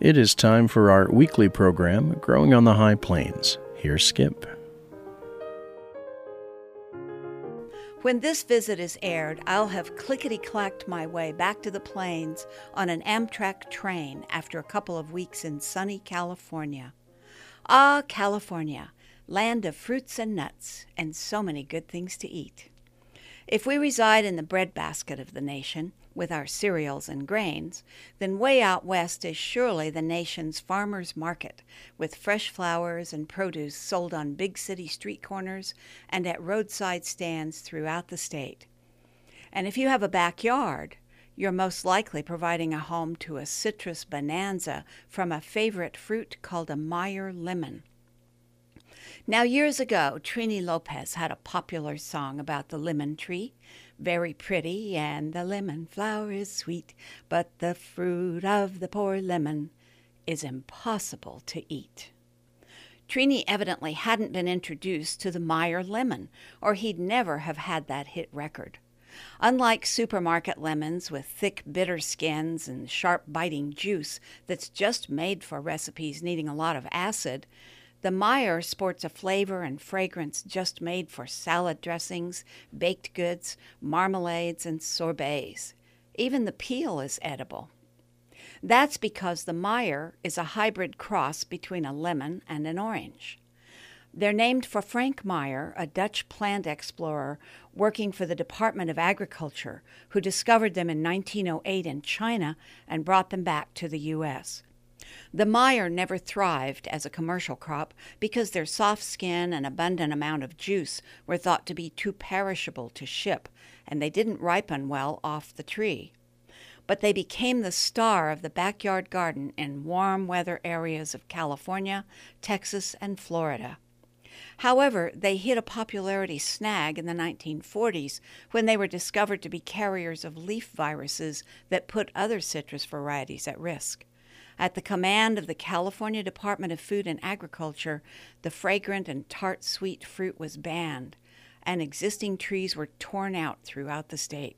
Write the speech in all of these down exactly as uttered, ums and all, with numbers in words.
It is time for our weekly program, Growing on the High Plains. Here's Skip. When this visit is aired, I'll have clickety-clacked my way back to the plains on an Amtrak train after a couple of weeks in sunny California. Ah, California, land of fruits and nuts, and so many good things to eat. If we reside in the breadbasket of the nation, with our cereals and grains, then way out west is surely the nation's farmer's market, with fresh flowers and produce sold on big city street corners and at roadside stands throughout the state. And if you have a backyard, you're most likely providing a home to a citrus bonanza from a favorite fruit called a Meyer lemon. Now, years ago, Trini Lopez had a popular song about the lemon tree. Very pretty, and the lemon flower is sweet, but the fruit of the poor lemon is impossible to eat. Trini evidently hadn't been introduced to the Meyer lemon, or he'd never have had that hit record. Unlike supermarket lemons with thick, bitter skins and sharp, biting juice that's just made for recipes needing a lot of acid, the Meyer sports a flavor and fragrance just made for salad dressings, baked goods, marmalades, and sorbets. Even the peel is edible. That's because the Meyer is a hybrid cross between a lemon and an orange. They're named for Frank Meyer, a Dutch plant explorer working for the Department of Agriculture, who discovered them in nineteen oh eight in China and brought them back to the U S The Meyer never thrived as a commercial crop because their soft skin and abundant amount of juice were thought to be too perishable to ship, and they didn't ripen well off the tree. But they became the star of the backyard garden in warm weather areas of California, Texas, and Florida. However, they hit a popularity snag in the nineteen forties when they were discovered to be carriers of leaf viruses that put other citrus varieties at risk. At the command of the California Department of Food and Agriculture, the fragrant and tart-sweet fruit was banned, and existing trees were torn out throughout the state.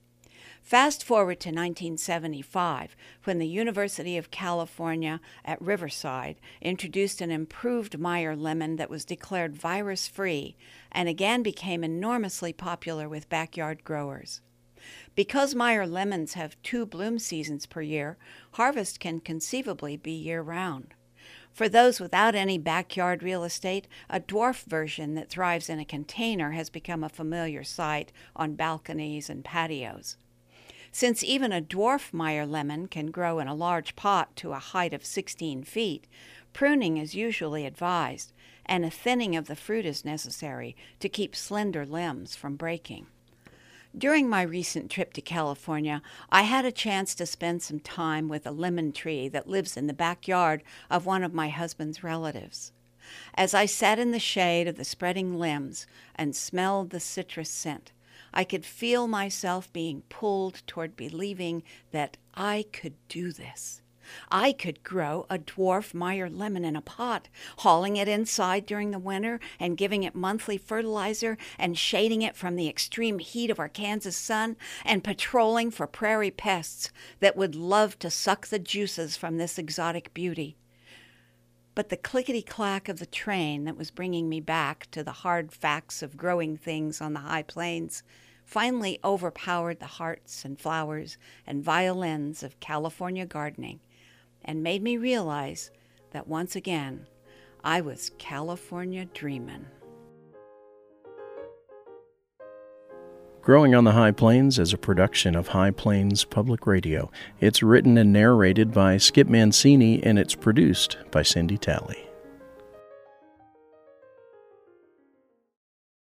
Fast forward to nineteen seventy-five, when the University of California at Riverside introduced an improved Meyer lemon that was declared virus-free and again became enormously popular with backyard growers. Because Meyer lemons have two bloom seasons per year, harvest can conceivably be year-round. For those without any backyard real estate, a dwarf version that thrives in a container has become a familiar sight on balconies and patios. Since even a dwarf Meyer lemon can grow in a large pot to a height of sixteen feet, pruning is usually advised, and a thinning of the fruit is necessary to keep slender limbs from breaking. During my recent trip to California, I had a chance to spend some time with a lemon tree that lives in the backyard of one of my husband's relatives. As I sat in the shade of the spreading limbs and smelled the citrus scent, I could feel myself being pulled toward believing that I could do this. I could grow a dwarf Meyer lemon in a pot, hauling it inside during the winter and giving it monthly fertilizer and shading it from the extreme heat of our Kansas sun and patrolling for prairie pests that would love to suck the juices from this exotic beauty. But the clickety-clack of the train that was bringing me back to the hard facts of growing things on the high plains finally overpowered the hearts and flowers and violins of California gardening, and made me realize that once again, I was California dreamin'. Growing on the High Plains is a production of High Plains Public Radio. It's written and narrated by Skip Mancini, and it's produced by Cindy Talley.